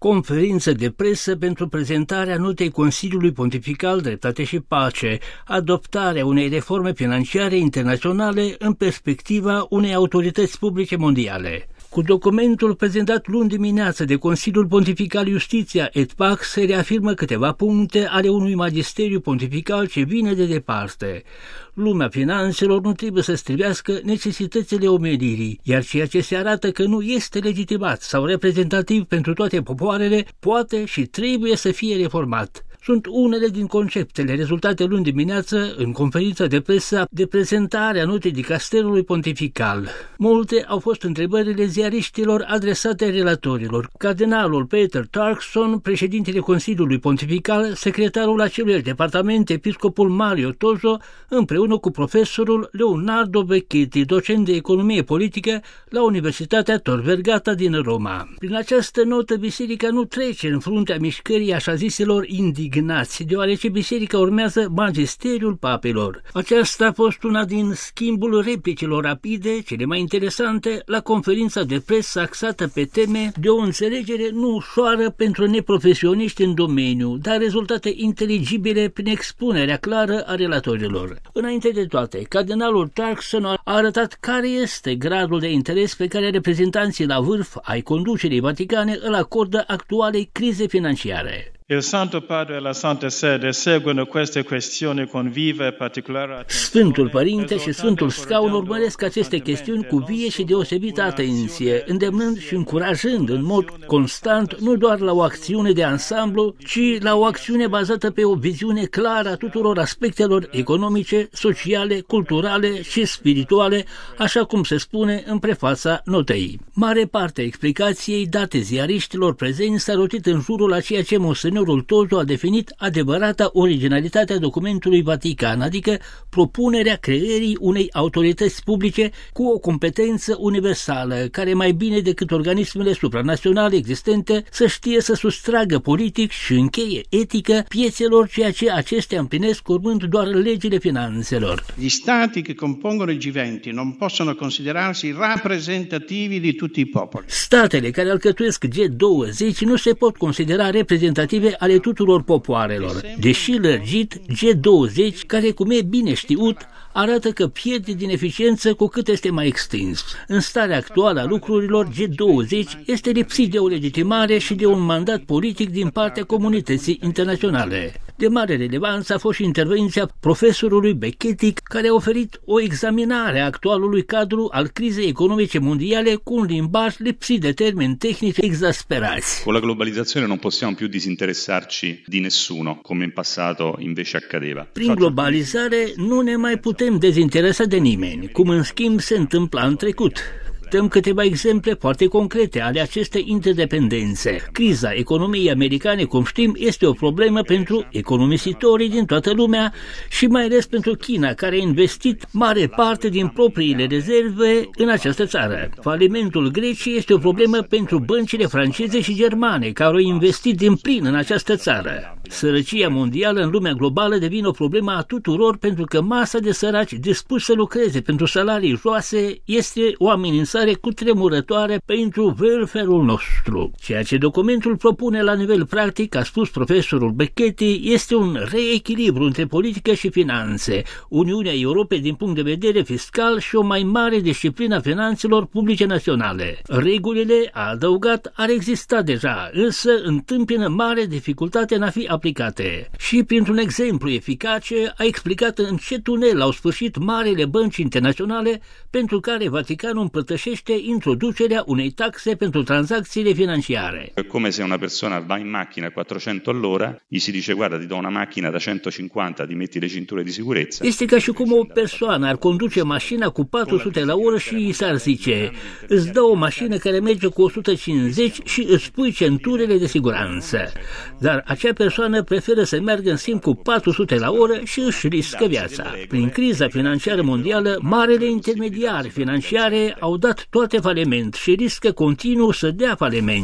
Conferință de presă pentru prezentarea notei Consiliului Pontifical Dreptate și Pace, adoptarea unei reforme financiare internaționale în perspectiva unei autorități publice mondiale. Cu documentul prezentat luni dimineață de Consiliul Pontifical Justiția et Pax se reafirmă câteva puncte ale unui magisteriu pontifical ce vine de departe. Lumea finanțelor nu trebuie să strivească necesitățile omenirii, iar ceea ce se arată că nu este legitimat sau reprezentativ pentru toate popoarele poate și trebuie să fie reformat. Sunt unele din conceptele rezultate luni dimineață în conferința de presă de prezentare a notei dicasterului pontifical. Multe au fost întrebările ziariștilor adresate relatorilor. Cardinalul Peter Turkson, președintele Consiliului Pontifical, secretarul acelui departament, episcopul Mario Toso, împreună cu profesorul Leonardo Becchetti, docent de economie politică la Universitatea Tor Vergata din Roma. Prin această notă, biserica nu trece în fruntea mișcării așa ziselor indignați, deoarece biserica urmează magisteriul papelor. Aceasta a fost una din schimbul replicilor rapide, cele mai interesante, la conferința de presă axată pe teme de o înțelegere nu ușoară pentru neprofesioniști în domeniu, dar rezultate inteligibile prin expunerea clară a relatorilor. Înainte de toate, cardinalul Turkson a arătat care este gradul de interes pe care reprezentanții la vârf ai conducerii vaticane îl acordă actualei crize financiare. Il Santo Padre e la Santa Sede seguono queste questioni con viva e particolare attenzione. Sfântul Părinte și Sfântul Scaun urmăresc aceste chestiuni cu vie și deosebită atenție, îndemnând și încurajând în mod constant nu doar la o acțiune de ansamblu, ci la o acțiune bazată pe o viziune clară a tuturor aspectelor economice, sociale, culturale și spirituale, așa cum se spune în prefața notei. Mare parte a explicației date ziariștilor prezenți s-a rotit în jurul a ceea ce Monseñor Toso a definit adevărata originalitate a documentului Vatican, adică propunerea creării unei autorități publice cu o competență universală, care mai bine decât organismele supranaționale existente să știe să sustragă politic și încheie etică piețelor, ceea ce acestea împlinesc urmând doar legile finanțelor. Gli stati che compongono il G20 non possono considerarsi rappresentativi di tutti i popoli. Statele care alcătuiesc G20 nu se pot considera reprezentative ale tuturor popoarelor, deși lărgit G20, care, cum e bine știut, arată că pierde din eficiență cu cât este mai extins. În starea actuală a lucrurilor, G20 este lipsit de o legitimare și de un mandat politic din partea comunității internaționale. De mare relevanță a fost și intervenția profesorului Becchetti, care a oferit o examinare a actualului cadru al crizei economice mondiale cu un limbaj lipsit de termeni tehnici exasperați. Con la globalizzazione non possiamo più disinteressarci di nessuno, come in passato invece accadeva. Prin globalizare nu ne mai putem dezinteresa de nimeni, cum în schimb se întâmpla în trecut. Dăm câteva exemple foarte concrete ale acestei interdependențe. Criza economiei americane, cum știm, este o problemă pentru economisitorii din toată lumea și mai ales pentru China, care a investit mare parte din propriile rezerve în această țară. Falimentul Greciei este o problemă pentru băncile franceze și germane, care au investit din plin în această țară. Sărăcia mondială în lumea globală devine o problemă a tuturor, pentru că masa de săraci dispuși să lucreze pentru salarii joase este o amenințare cutremurătoare pentru welfare-ul nostru. Ceea ce documentul propune la nivel practic, a spus profesorul Becchetti, este un reechilibru între politică și finanțe, Uniunea Europei din punct de vedere fiscal și o mai mare disciplină a finanțelor publice naționale. Regulile, a adăugat, ar exista deja, însă întâmpină mare dificultate în a fi aplicate. Și printr-un exemplu eficace a explicat în ce tunel au sfârșit marile bănci internaționale pentru care Vaticanul împărtășește introducerea unei taxe pentru tranzacțiile financiare. È come se una persona va in macchina a 400 all'ora, gli si dice guarda ti do una macchina da 150, ti metti le cinture di sicurezza. Este ca și cum o persoană ar conduce mașina cu 400 la oră și i s-ar zice îți dă o mașină care merge cu 150 și îți pui centurele de siguranță. Dar acea persoană preferă să meargă în schimb cu 400 la oră și își riscă viața. Prin criza financiară mondială, marele intermediari financiare au dat toate faliment și riscă continuu să dea faliment.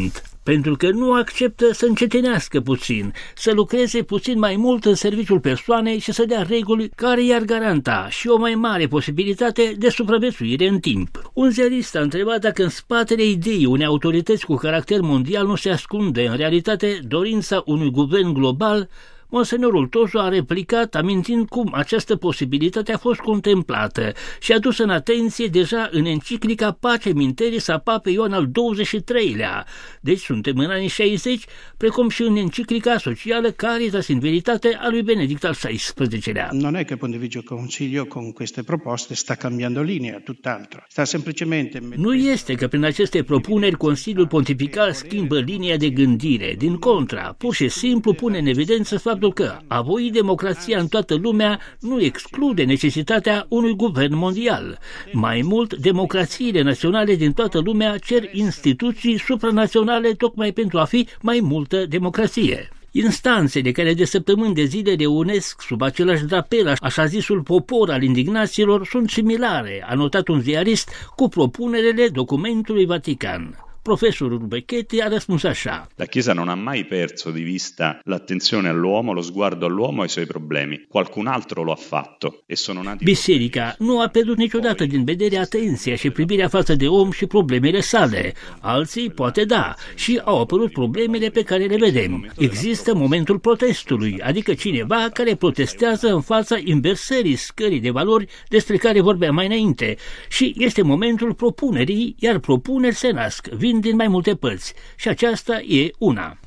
pentru că nu acceptă să încetinească puțin, să lucreze puțin mai mult în serviciul persoanei și să dea reguli care i-ar garanta și o mai mare posibilitate de supraviețuire în timp. Un ziarist a întrebat dacă în spatele ideii unei autorități cu caracter mondial nu se ascunde în realitate dorința unui guvern global. Monsenorul Tosu a replicat, amintind cum această posibilitate a fost contemplată și adusă în atenție deja în enciclica Pacem in Terris a Papei Ioan al XXIII-lea, deci suntem în anii 60, precum și în enciclica socială Caritas in Veritate a lui Benedict al XVI-lea. Non è che Pontificio Consiglio con queste proposte sta cambiando linea, tutt'altro. Sta semplicemente... Nu este că prin aceste propuneri Consiliul Pontifical schimbă linia de gândire, din contra, pur și simplu pune în evidență faptul că a voi democrația în toată lumea nu exclude necesitatea unui guvern mondial. Mai mult, democrațiile naționale din toată lumea cer instituții supranaționale tocmai pentru a fi mai multă democrație. Instanțele care de săptămâni de zile reunesc sub același drapel așa zisul popor al indignaților sunt similare, a notat un ziarist, cu propunerele documentului Vatican. Professorul Becchetti a răspuns așa. La Chiesa non ha mai perso di vista l'attenzione all'uomo, lo sguardo all'uomo e ai suoi problemi. Qualcun altro lo ha fatto e sono nati... Biserica nu a pierdut niciodată din vedere atenția și privirea față de om și problemele sale. Alții poate da și au apărut problemele pe care le vedem. Există momentul protestului, adică cineva care protestează în fața inversării scării de valori despre care vorbeam mai înainte și este momentul propunerii, iar propuneri se nasc, vin din mai multe părți și aceasta e una.